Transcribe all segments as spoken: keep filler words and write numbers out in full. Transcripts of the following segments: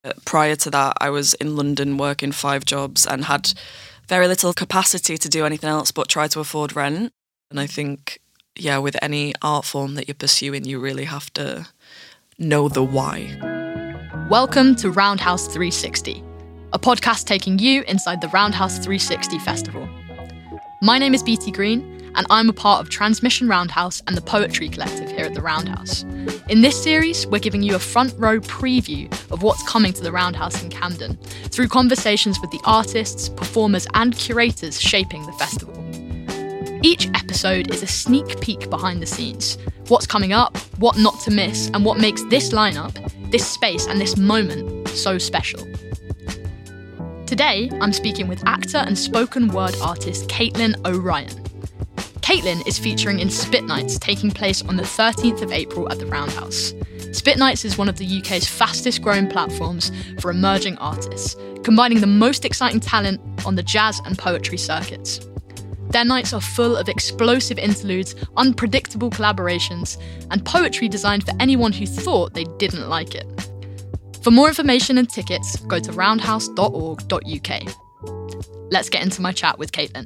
Prior to that, I was in London working five jobs and had very little capacity to do anything else but try to afford rent. And I think, yeah, with any art form that you're pursuing, you really have to know the why. Welcome to Roundhouse three sixty, a podcast taking you inside the Roundhouse three sixty Festival. My name is Beatty Green, and I'm a part of Transmission Roundhouse and the Poetry Collective here at the Roundhouse. In this series, we're giving you a front row preview of what's coming to the Roundhouse in Camden, through conversations with the artists, performers and curators shaping the festival. Each episode is a sneak peek behind the scenes, what's coming up, what not to miss, and what makes this lineup, this space and this moment so special. Today, I'm speaking with actor and spoken word artist Caitlin O'Ryan. Caitlin is featuring in Spit Nights, taking place on the thirteenth of April at the Roundhouse. Spit Nights is one of the U K's fastest growing platforms for emerging artists, combining the most exciting talent on the jazz and poetry circuits. Their nights are full of explosive interludes, unpredictable collaborations, and poetry designed for anyone who thought they didn't like it. For more information and tickets, go to roundhouse dot org dot U K. Let's get into my chat with Caitlin.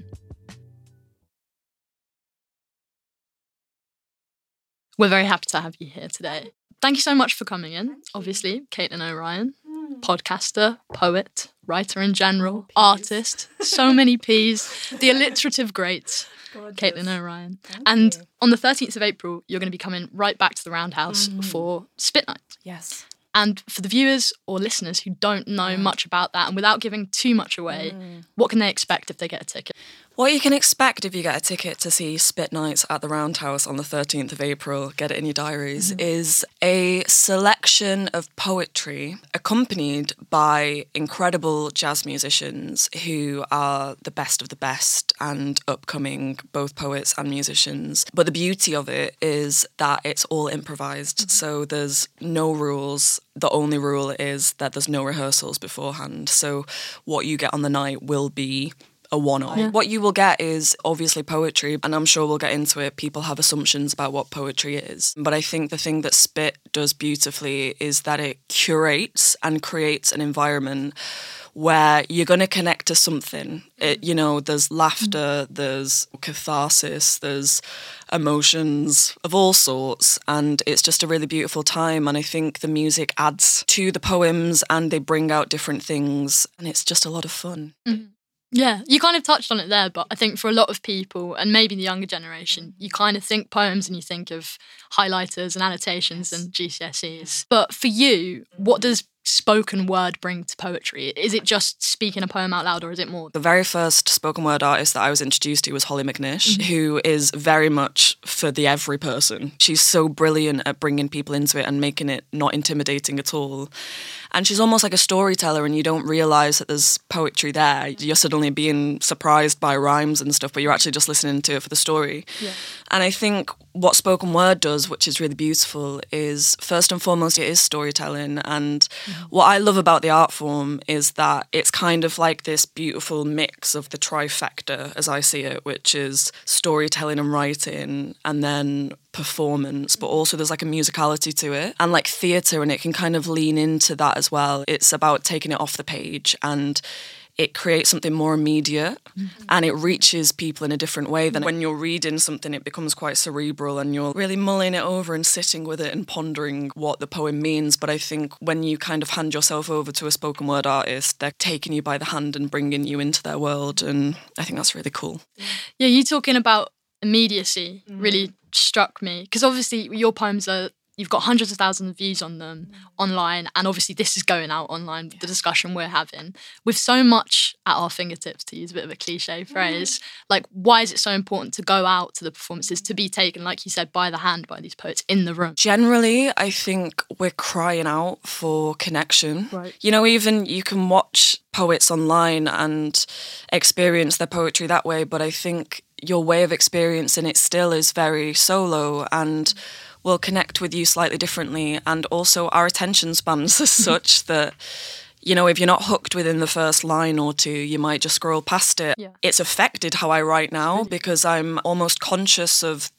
We're very happy to have you here today. Thank you so much for coming in. Obviously, Caitlin O'Ryan, podcaster, poet, writer in general, oh, artist, so many P's, the alliterative great, gorgeous. Caitlin O'Ryan. Thank and you. On the thirteenth of April, you're going to be coming right back to the Roundhouse mm. for Spit Night. Yes. And for the viewers or listeners who don't know mm. much about that, and without giving too much away, mm. what can they expect if they get a ticket? What you can expect if you get a ticket to see Spit Nights at the Roundhouse on the thirteenth of April, get it in your diaries, mm-hmm. is a selection of poetry accompanied by incredible jazz musicians who are the best of the best and upcoming, both poets and musicians. But the beauty of it is that it's all improvised, mm-hmm. so there's no rules. The only rule is that there's no rehearsals beforehand. So what you get on the night will be a one-off. Yeah. What you will get is obviously poetry, and I'm sure we'll get into it. People have assumptions about what poetry is. But I think the thing that Spit does beautifully is that it curates and creates an environment where you're going to connect to something. It, you know, there's laughter, there's catharsis, there's emotions of all sorts, and it's just a really beautiful time. And I think the music adds to the poems and they bring out different things, and it's just a lot of fun. Mm-hmm. Yeah, you kind of touched on it there, but I think for a lot of people, and maybe the younger generation, you kind of think poems and you think of highlighters and annotations and G C S Es. But for you, what does spoken word bring to poetry? Is it just speaking a poem out loud, or is it more? The very first spoken word artist that I was introduced to was Holly McNish, mm-hmm. who is very much for the every person. She's so brilliant at bringing people into it and making it not intimidating at all. And she's almost like a storyteller, and you don't realise that there's poetry there. You're suddenly being surprised by rhymes and stuff, but you're actually just listening to it for the story. Yeah. And I think what spoken word does, which is really beautiful, is first and foremost, it is storytelling. And mm-hmm. what I love about the art form is that it's kind of like this beautiful mix of the trifecta, as I see it, which is storytelling and writing, and then performance, but also there's like a musicality to it and like theatre, and it can kind of lean into that as well. It's about taking it off the page, and it creates something more immediate, mm-hmm. and it reaches people in a different way than when you're reading something. It becomes quite cerebral and you're really mulling it over and sitting with it and pondering what the poem means. But I think when you kind of hand yourself over to a spoken word artist, they're taking you by the hand and bringing you into their world, and I think that's really cool. Yeah, you talking about immediacy mm. really struck me, because obviously your poems are, you've got hundreds of thousands of views on them mm. online, and obviously this is going out online, yeah. the discussion we're having. With so much at our fingertips, to use a bit of a cliche phrase, mm. like why is it so important to go out to the performances, to be taken, like you said, by the hand by these poets in the room? Generally, I think we're crying out for connection. Right. You know, even you can watch poets online and experience their poetry that way, but I think your way of experiencing it still is very solo and will connect with you slightly differently. And also our attention spans are such that, you know, if you're not hooked within the first line or two, you might just scroll past it. Yeah. It's affected how I write now because I'm almost conscious of that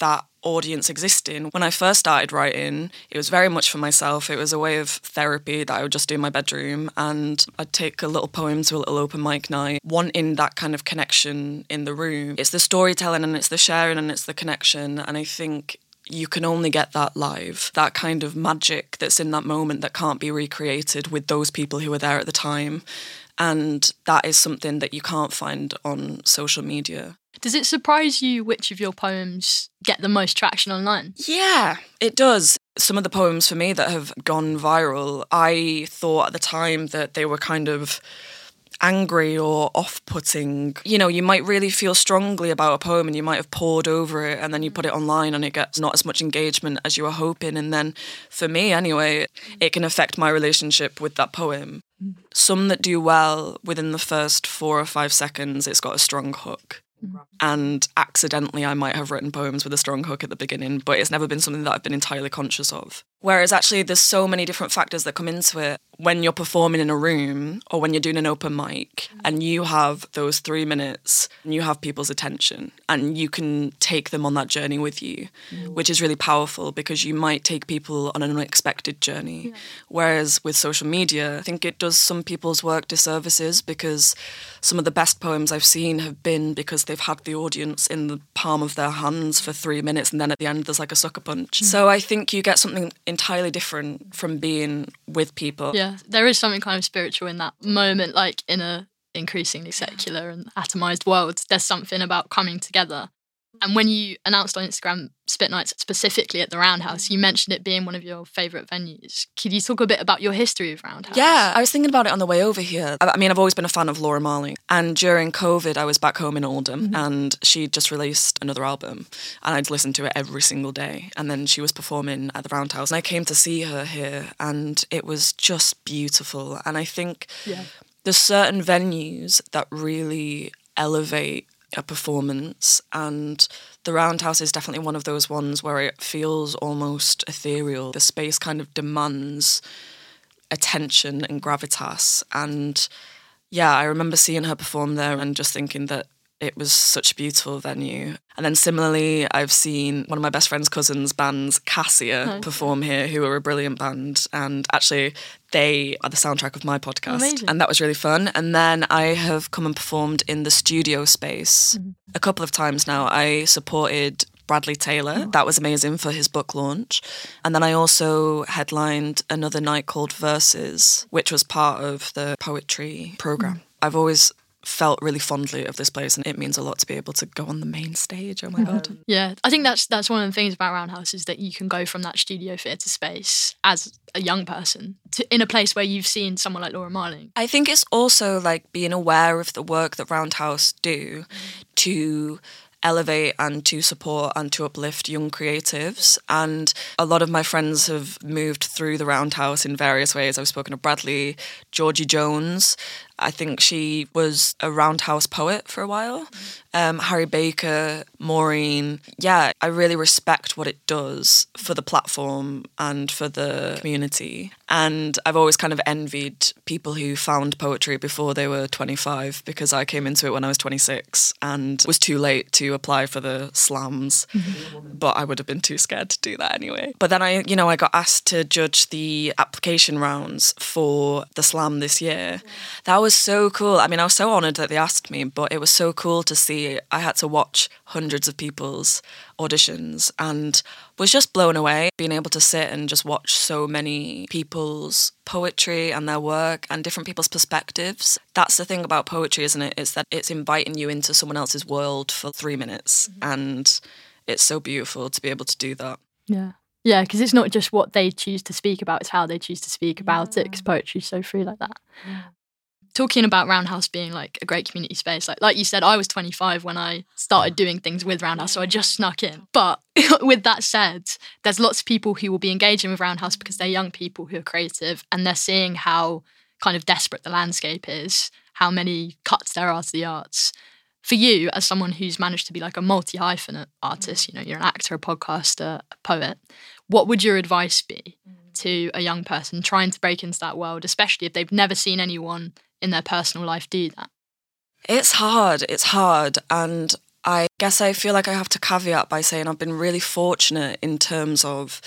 audience existing. When I first started writing, it was very much for myself. It was a way of therapy that I would just do in my bedroom, and I'd take a little poem to a little open mic night, wanting that kind of connection in the room. It's the storytelling and it's the sharing and it's the connection, and I think you can only get that live, that kind of magic that's in that moment that can't be recreated with those people who were there at the time. And that is something that you can't find on social media. Does it surprise you which of your poems get the most traction online? Yeah, it does. Some of the poems for me that have gone viral, I thought at the time that they were kind of angry or off-putting. You know, you might really feel strongly about a poem and you might have pored over it, and then you put it online and it gets not as much engagement as you were hoping. And then for me anyway, it can affect my relationship with that poem. Some that do well, within the first four or five seconds, it's got a strong hook. And accidentally I might have written poems with a strong hook at the beginning, but it's never been something that I've been entirely conscious of. Whereas actually there's so many different factors that come into it. When you're performing in a room or when you're doing an open mic and you have those three minutes and you have people's attention and you can take them on that journey with you, mm. which is really powerful because you might take people on an unexpected journey. Yeah. Whereas with social media, I think it does some people's work disservices because some of the best poems I've seen have been because they've had the audience in the palm of their hands for three minutes and then at the end there's like a sucker punch. Mm. So I think you get something entirely different from being with people. Yeah, there is something kind of spiritual in that moment, like in a increasingly secular and atomized world. There's something about coming together. And when you announced on Instagram Spit Nights specifically at the Roundhouse, you mentioned it being one of your favourite venues. Could you talk a bit about your history of Roundhouse? Yeah, I was thinking about it on the way over here. I mean, I've always been a fan of Laura Marling. And during COVID, I was back home in Oldham mm-hmm. and she just released another album. And I'd listen to it every single day. And then she was performing at the Roundhouse. And I came to see her here and it was just beautiful. And I think yeah. there's certain venues that really elevate a performance, and the Roundhouse is definitely one of those ones where it feels almost ethereal. The space kind of demands attention and gravitas, and yeah, I remember seeing her perform there and just thinking that it was such a beautiful venue. And then similarly, I've seen one of my best friend's cousin's bands, Cassia, oh, perform here, who are a brilliant band. And actually, they are the soundtrack of my podcast. Amazing. And that was really fun. And then I have come and performed in the studio space mm-hmm. a couple of times now. I supported Bradley Taylor. Oh. That was amazing for his book launch. And then I also headlined another night called Verses, which was part of the poetry programme. Mm. I've always felt really fondly of this place and it means a lot to be able to go on the main stage. Oh my God. Yeah, I think that's that's one of the things about Roundhouse is that you can go from that studio theatre space as a young person to in a place where you've seen someone like Laura Marling. I think it's also like being aware of the work that Roundhouse do mm. to elevate and to support and to uplift young creatives. And a lot of my friends have moved through the Roundhouse in various ways. I've spoken to Bradley, Georgie Jones. I think she was a Roundhouse poet for a while. Um, Harry Baker, Maureen. Yeah, I really respect what it does for the platform and for the community. And I've always kind of envied people who found poetry before they were twenty-five because I came into it when I was twenty-six and was too late to apply for the slams. Mm-hmm. But I would have been too scared to do that anyway. But then I, you know, I got asked to judge the application rounds for the slam this year. That was so cool. I mean, I was so honoured that they asked me, but it was so cool to see. I had to watch hundreds of people's auditions and was just blown away being able to sit and just watch so many people's poetry and their work and different people's perspectives. That's the thing about poetry, isn't it? It's that it's inviting you into someone else's world for three minutes mm-hmm. and it's so beautiful to be able to do that. Yeah. Yeah, because it's not just what they choose to speak about, it's how they choose to speak about yeah. it, because poetry's so free like that. Yeah. Talking about Roundhouse being like a great community space, like like you said, I was twenty-five when I started doing things with Roundhouse, so I just snuck in. But with that said, there's lots of people who will be engaging with Roundhouse because they're young people who are creative and they're seeing how kind of desperate the landscape is, how many cuts there are to the arts. For you, as someone who's managed to be like a multi-hyphenate artist, you know, you're an actor, a podcaster, a poet, what would your advice be to a young person trying to break into that world, especially if they've never seen anyone in their personal life do that? It's hard. It's hard. And I guess I feel like I have to caveat by saying I've been really fortunate in terms of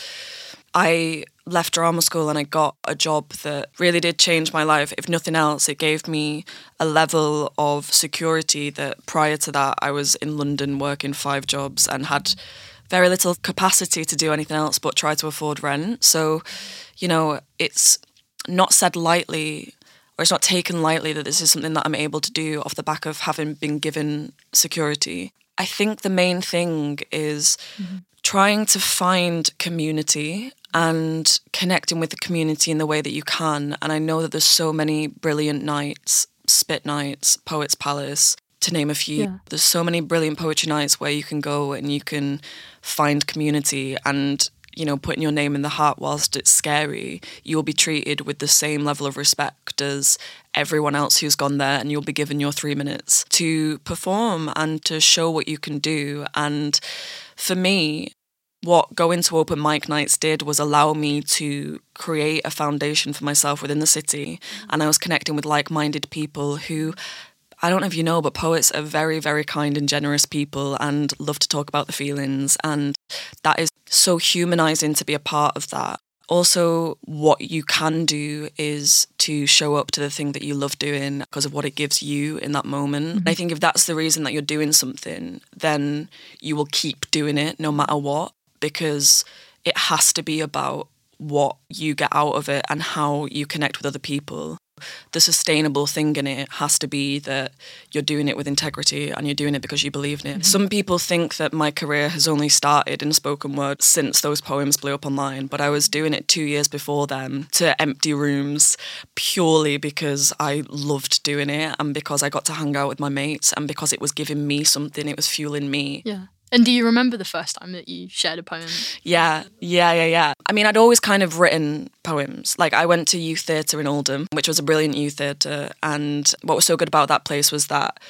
I left drama school and I got a job that really did change my life. If nothing else, it gave me a level of security that prior to that I was in London working five jobs and had very little capacity to do anything else but try to afford rent. So, you know, it's not said lightly, or it's not taken lightly, that this is something that I'm able to do off the back of having been given security. I think the main thing is mm-hmm. trying to find community and connecting with the community in the way that you can. And I know that there's so many brilliant nights, Spit Nights, Poets Palace, to name a few. Yeah. There's so many brilliant poetry nights where you can go and you can find community and, you know, putting your name in the hat whilst it's scary, you'll be treated with the same level of respect as everyone else who's gone there, and you'll be given your three minutes to perform and to show what you can do. And for me, what going to open mic nights did was allow me to create a foundation for myself within the city. And I was connecting with like-minded people who, I don't know if you know, but poets are very, very kind and generous people and love to talk about the feelings. And that is so humanising to be a part of that. Also, what you can do is to show up to the thing that you love doing because of what it gives you in that moment. Mm-hmm. I think if that's the reason that you're doing something, then you will keep doing it no matter what, because it has to be about what you get out of it and how you connect with other people. The sustainable thing in it has to be that you're doing it with integrity and you're doing it because you believe in it. Mm-hmm. Some people think that my career has only started in spoken word since those poems blew up online, but I was doing it two years before then to empty rooms purely because I loved doing it and because I got to hang out with my mates and because it was giving me something, it was fueling me. Yeah. And do you remember the first time that you shared a poem? Yeah, yeah, yeah, yeah. I mean, I'd always kind of written poems. Like, I went to youth theatre in Oldham, which was a brilliant youth theatre. And what was so good about that place was that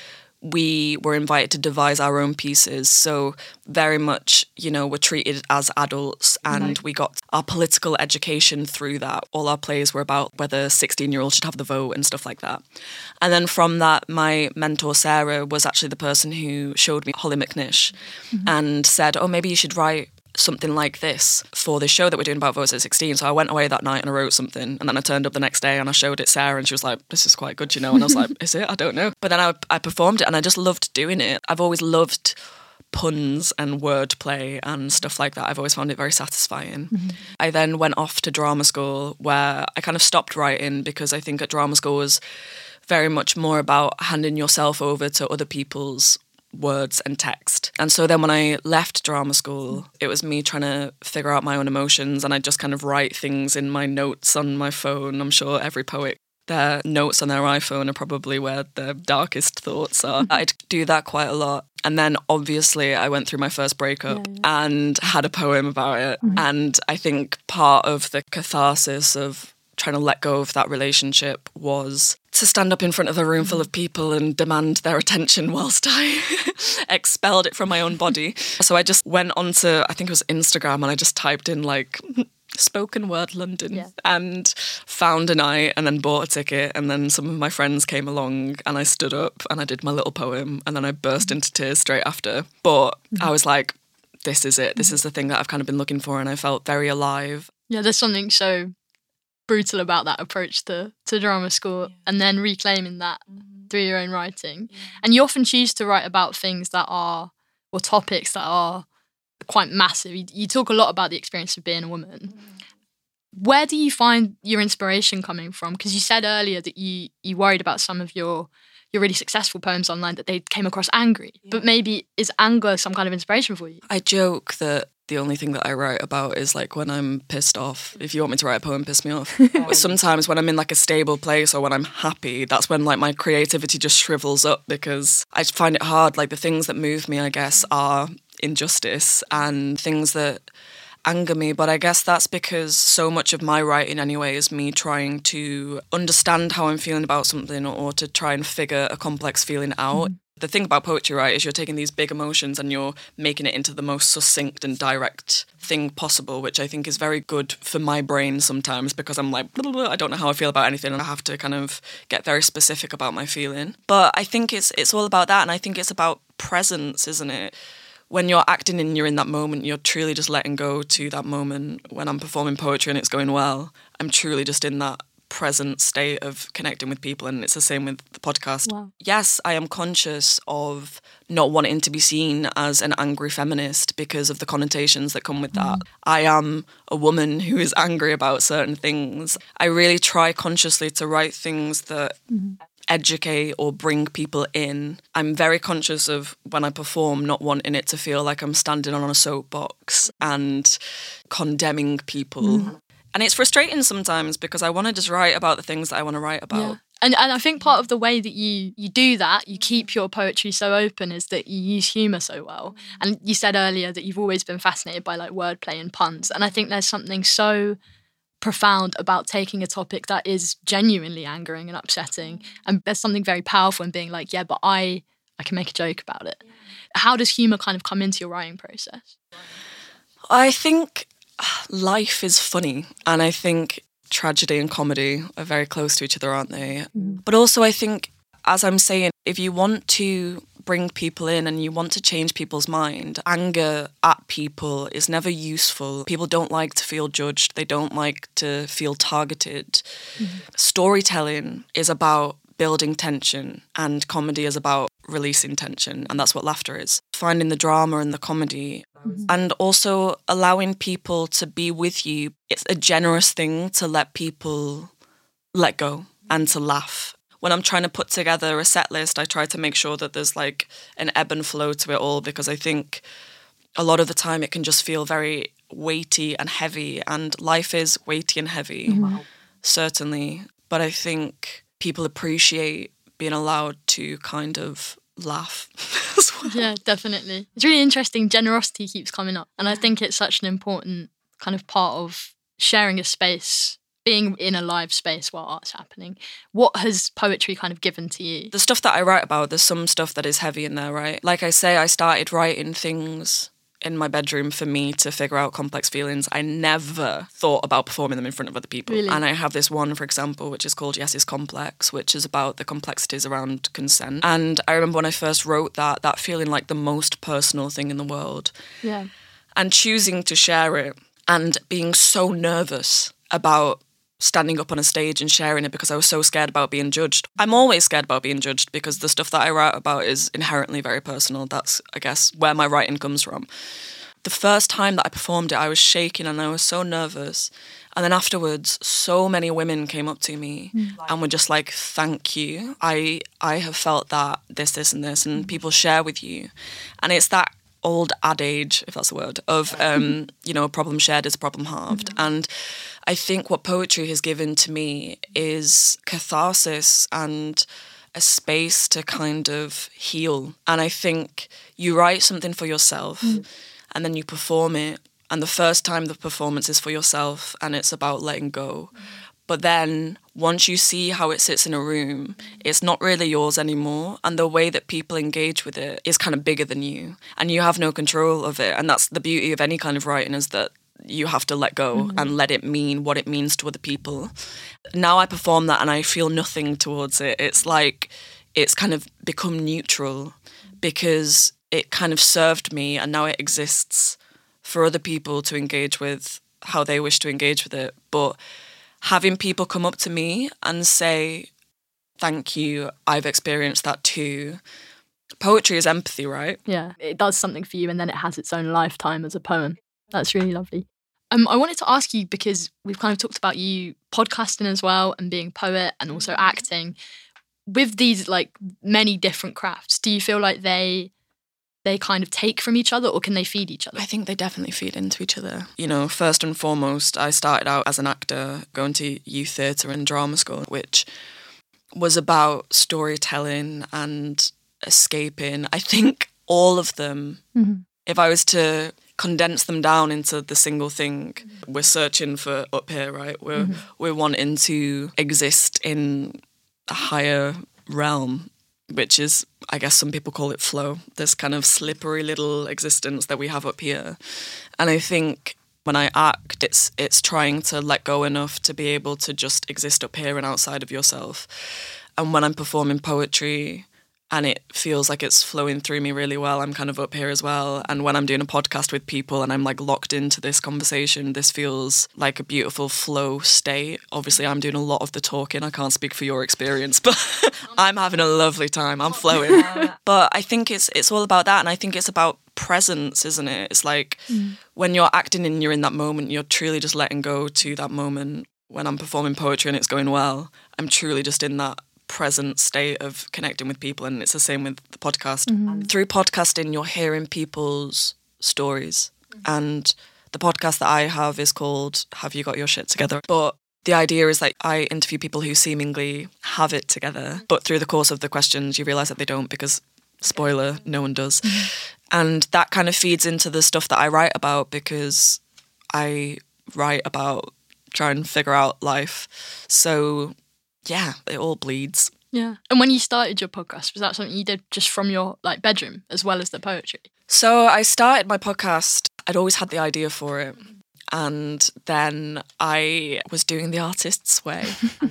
we were invited to devise our own pieces. So very much, you know, we're treated as adults and right. we got our political education through that. All our plays were about whether sixteen-year-olds should have the vote and stuff like that. And then from that, my mentor, Sarah, was actually the person who showed me Holly McNish mm-hmm. and said, oh, maybe you should write something like this for this show that we're doing about votes at sixteen. So I went away that night and I wrote something, and then I turned up the next day and I showed it Sarah and she was like, this is quite good, you know. And I was like, is it? I don't know. But then I, I performed it and I just loved doing it. I've always loved puns and wordplay and stuff like that. I've always found it very satisfying. Mm-hmm. I then went off to drama school where I kind of stopped writing because I think at drama school was very much more about handing yourself over to other people's words and text. And so then when I left drama school, it was me trying to figure out my own emotions, and I just kind of write things in my notes on my phone. I'm sure every poet, their notes on their iPhone are probably where their darkest thoughts are. I'd do that quite a lot. And then obviously I went through my first breakup yeah, yeah. and had a poem about it. Mm-hmm. And I think part of the catharsis of trying to let go of that relationship was to stand up in front of a room full of people and demand their attention whilst I expelled it from my own body. So I just went onto, I think it was Instagram, and I just typed in like spoken word London yeah. and found a night and then bought a ticket, and then some of my friends came along and I stood up and I did my little poem and then I burst mm-hmm. into tears straight after. But mm-hmm. I was like, this is it. This mm-hmm. is the thing that I've kind of been looking for, and I felt very alive. Yeah, there's something so brutal about that approach to, to drama school yeah. and then reclaiming that mm-hmm. through your own writing. Yeah. And you often choose to write about things that are, or topics that are quite massive. You, you talk a lot about the experience of being a woman. Mm-hmm. Where do you find your inspiration coming from? Because you said earlier that you, you worried about some of your, your really successful poems online, that they came across angry. Yeah. But maybe is anger some kind of inspiration for you? I joke that the only thing that I write about is like when I'm pissed off. If you want me to write a poem, piss me off. But sometimes when I'm in like a stable place or when I'm happy, that's when like my creativity just shrivels up, because I find it hard. Like the things that move me, I guess, are injustice and things that anger me. But I guess that's because so much of my writing anyway is me trying to understand how I'm feeling about something, or to try and figure a complex feeling out. Mm. The thing about poetry, right, is you're taking these big emotions and you're making it into the most succinct and direct thing possible, which I think is very good for my brain sometimes, because I'm like, blah, blah, blah, I don't know how I feel about anything, and I have to kind of get very specific about my feeling. But I think it's it's all about that, and I think it's about presence, isn't it? When you're acting and you're in that moment, you're truly just letting go to that moment. When I'm performing poetry and it's going well, I'm truly just in that present state of connecting with people, and it's the same with the podcast. Wow. Yes, I am conscious of not wanting to be seen as an angry feminist because of the connotations that come with that. Mm. I am a woman who is angry about certain things. I really try consciously to write things that mm. educate or bring people in. I'm very conscious of, when I perform, not wanting it to feel like I'm standing on a soapbox and condemning people. Mm. And it's frustrating sometimes, because I want to just write about the things that I want to write about. Yeah. And and I think part of the way that you, you do that, you keep your poetry so open, is that you use humour so well. And you said earlier that you've always been fascinated by like wordplay and puns. And I think there's something so profound about taking a topic that is genuinely angering and upsetting. And there's something very powerful in being like, yeah, but I, I can make a joke about it. How does humour kind of come into your writing process? I think life is funny, and I think tragedy and comedy are very close to each other, aren't they? Mm. But also I think, as I'm saying, if you want to bring people in and you want to change people's mind, anger at people is never useful. People don't like to feel judged. They don't like to feel targeted. Mm. Storytelling is about building tension, and comedy is about releasing tension, and that's what laughter is. Finding the drama and the comedy, mm-hmm. and also allowing people to be with you. It's a generous thing to let people let go and to laugh. When I'm trying to put together a set list, I try to make sure that there's like an ebb and flow to it all, because I think a lot of the time it can just feel very weighty and heavy, and life is weighty and heavy, mm-hmm. certainly. But I think people appreciate being allowed to kind of laugh as well. Yeah, definitely. It's really interesting. Generosity keeps coming up. And I think it's such an important kind of part of sharing a space, being in a live space while art's happening. What has poetry kind of given to you? The stuff that I write about, there's some stuff that is heavy in there, right? Like I say, I started writing things in my bedroom for me to figure out complex feelings. I never thought about performing them in front of other people. Really? And I have this one, for example, which is called Yes is Complex, which is about the complexities around consent. And I remember when I first wrote that, that feeling like the most personal thing in the world. Yeah. And choosing to share it and being so nervous about standing up on a stage and sharing it because I was so scared about being judged. I'm always scared about being judged because the stuff that I write about is inherently very personal. That's, I guess, where my writing comes from. The first time that I performed it, I was shaking and I was so nervous. And then afterwards, so many women came up to me mm. and were just like, thank you. I I have felt that this, this and this, and mm. people share with you. And it's that old adage, if that's a word, of, um, you know, a problem shared is a problem halved. Mm-hmm. And I think what poetry has given to me is catharsis and a space to kind of heal. And I think you write something for yourself mm-hmm. and then you perform it. And the first time the performance is for yourself and it's about letting go. Mm-hmm. But then once you see how it sits in a room, it's not really yours anymore. And the way that people engage with it is kind of bigger than you. And you have no control of it. And that's the beauty of any kind of writing, is that you have to let go mm-hmm. and let it mean what it means to other people. Now I perform that and I feel nothing towards it. It's like it's kind of become neutral because it kind of served me and now it exists for other people to engage with how they wish to engage with it. But having people come up to me and say, thank you, I've experienced that too. Poetry is empathy, right? Yeah, it does something for you and then it has its own lifetime as a poem. That's really lovely. Um, I wanted to ask you, because we've kind of talked about you podcasting as well and being a poet and also acting. With these like many different crafts, do you feel like they they kind of take from each other, or can they feed each other? I think they definitely feed into each other. You know, first and foremost, I started out as an actor going to youth theatre and drama school, which was about storytelling and escaping. I think all of them, mm-hmm. if I was to condense them down into the single thing, mm-hmm. we're searching for up here, right? We're mm-hmm. we're wanting to exist in a higher realm. which is, I guess some people call it flow, this kind of slippery little existence that we have up here. And I think when I act, it's it's trying to let go enough to be able to just exist up here and outside of yourself. And when I'm performing poetry and it feels like it's flowing through me really well, I'm kind of up here as well. And when I'm doing a podcast with people and I'm like locked into this conversation, this feels like a beautiful flow state. Obviously, I'm doing a lot of the talking. I can't speak for your experience, but I'm having a lovely time. I'm flowing. But I think it's it's all about that. And I think it's about presence, isn't it? It's like mm. when you're acting and you're in that moment, you're truly just letting go to that moment. When I'm performing poetry and it's going well, I'm truly just in that present state of connecting with people, and it's the same with the podcast. Mm-hmm. Through podcasting, you're hearing people's stories, mm-hmm. and the podcast that I have is called Have You Got Your Shit Together? But the idea is that I interview people who seemingly have it together, mm-hmm. but through the course of the questions you realise that they don't, because, spoiler, no one does. Mm-hmm. And that kind of feeds into the stuff that I write about, because I write about trying to figure out life. So yeah, it all bleeds. Yeah. And when you started your podcast, was that something you did just from your like bedroom as well as the poetry? So I started my podcast, I'd always had the idea for it. And then I was doing The Artist's Way.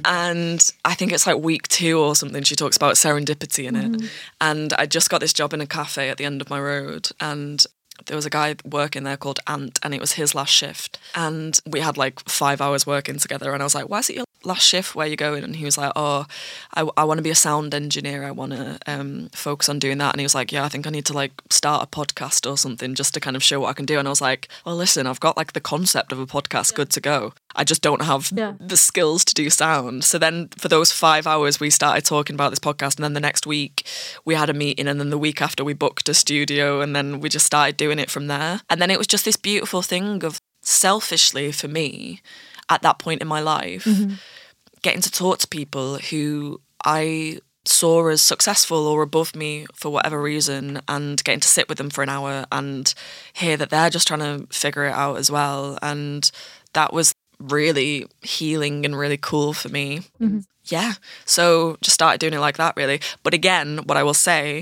And I think it's like week two or something, she talks about serendipity in it. Mm. And I just got this job in a cafe at the end of my road. And there was a guy working there called Ant, and it was his last shift. And we had like five hours working together. And I was like, why is it your last shift? Where are you going? And he was like, oh, I, I want to be a sound engineer. I want to um, focus on doing that. And he was like, yeah, I think I need to like start a podcast or something just to kind of show what I can do. And I was like, well, listen, I've got like the concept of a podcast, yeah. good to go. I just don't have yeah. the skills to do sound. So then for those five hours, we started talking about this podcast. And then the next week we had a meeting. And then the week after we booked a studio. And then we just started doing it from there. And then it was just this beautiful thing of, selfishly for me, at that point in my life, mm-hmm. getting to talk to people who I saw as successful or above me for whatever reason, and getting to sit with them for an hour and hear that they're just trying to figure it out as well. And that was really healing and really cool for me. Mm-hmm. Yeah. So just started doing it like that, really. But again, what I will say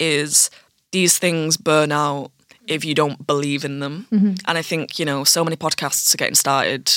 is these things burn out if you don't believe in them. Mm-hmm. And I think, you know, so many podcasts are getting started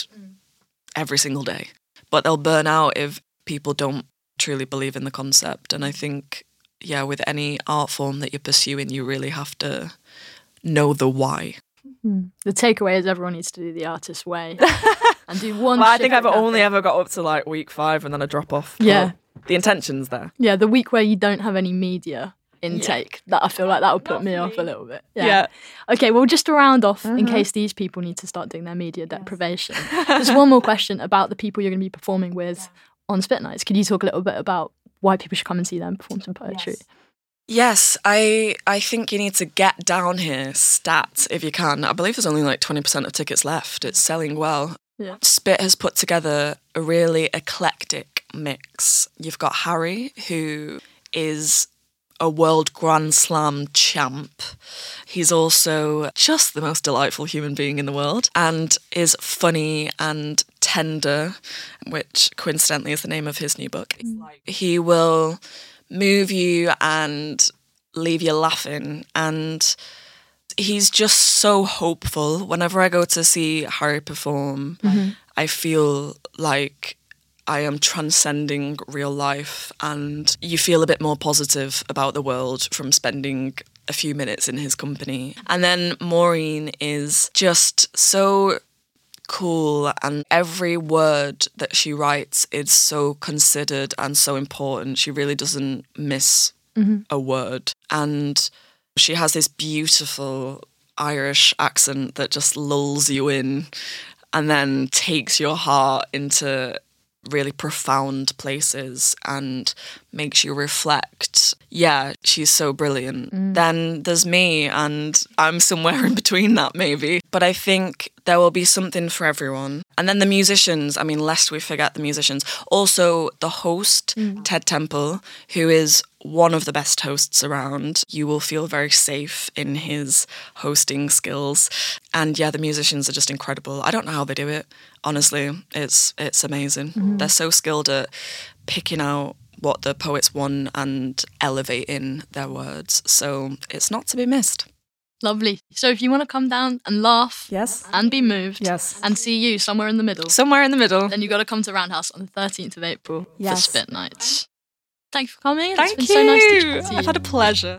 every single day, but they'll burn out if people don't truly believe in the concept. And I think, yeah, with any art form that you're pursuing, you really have to know the why. Mm-hmm. The takeaway is everyone needs to do the artist's way and do one. Well, I think I've only ever got up to like week five and then I drop off. Yeah. The intention's there. Yeah, the week where you don't have any media intake, yeah. that I feel like that would put me, me off a little bit. Yeah. yeah. Okay, well, just to round off, mm-hmm. in case these people need to start doing their media deprivation, yes. just one more question about the people you're going to be performing with yeah. on Spit Nights. Could you talk a little bit about why people should come and see them perform some poetry? Yes. Yes, I I think you need to get down here, stat, if you can. I believe there's only like twenty percent of tickets left. It's selling well. Yeah. Spit has put together a really eclectic mix. You've got Harry, who is a world Grand Slam champ. He's also just the most delightful human being in the world and is funny and tender, which coincidentally is the name of his new book. Mm. He will move you and leave you laughing, and he's just so hopeful. Whenever I go to see Harry perform, mm-hmm. I feel like I am transcending real life, and you feel a bit more positive about the world from spending a few minutes in his company. And then Maureen is just so cool, and every word that she writes is so considered and so important. She really doesn't miss mm-hmm. a word. And she has this beautiful Irish accent that just lulls you in and then takes your heart into really profound places and makes you reflect. Yeah, she's so brilliant. Mm. Then there's me, and I'm somewhere in between that maybe. But I think there will be something for everyone. And then the musicians, I mean, lest we forget the musicians. Also, the host, mm. Ted Temple, who is one of the best hosts around. You will feel very safe in his hosting skills. And yeah, the musicians are just incredible. I don't know how they do it. Honestly, it's it's amazing. Mm-hmm. They're so skilled at picking out what the poets want and elevating their words. So it's not to be missed. Lovely. So if you want to come down and laugh Yes. and be moved Yes. and see you somewhere in the middle, Somewhere in the middle. then you've got to come to Roundhouse on the thirteenth of April Yes. for Spit Nights. Thank you for coming. Thank it's been you. so nice to chat to you. I've had a pleasure.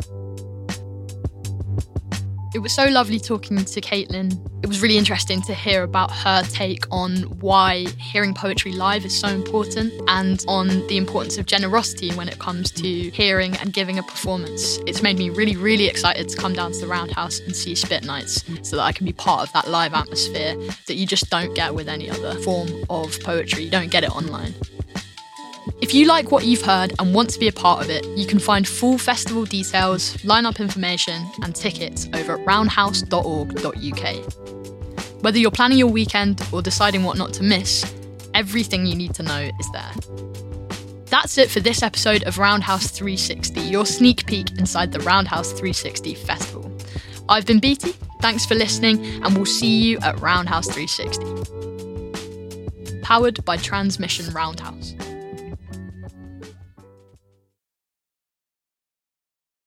It was so lovely talking to Caitlin. It was really interesting to hear about her take on why hearing poetry live is so important and on the importance of generosity when it comes to hearing and giving a performance. It's made me really, really excited to come down to the Roundhouse and see Spit Nights so that I can be part of that live atmosphere that you just don't get with any other form of poetry. You don't get it online. If you like what you've heard and want to be a part of it, you can find full festival details, line-up information and tickets over at roundhouse dot org dot U K. Whether you're planning your weekend or deciding what not to miss, everything you need to know is there. That's it for this episode of Roundhouse three sixty, your sneak peek inside the Roundhouse three sixty Festival. I've been Beatty, thanks for listening, and we'll see you at Roundhouse three sixty. Powered by Transmission Roundhouse.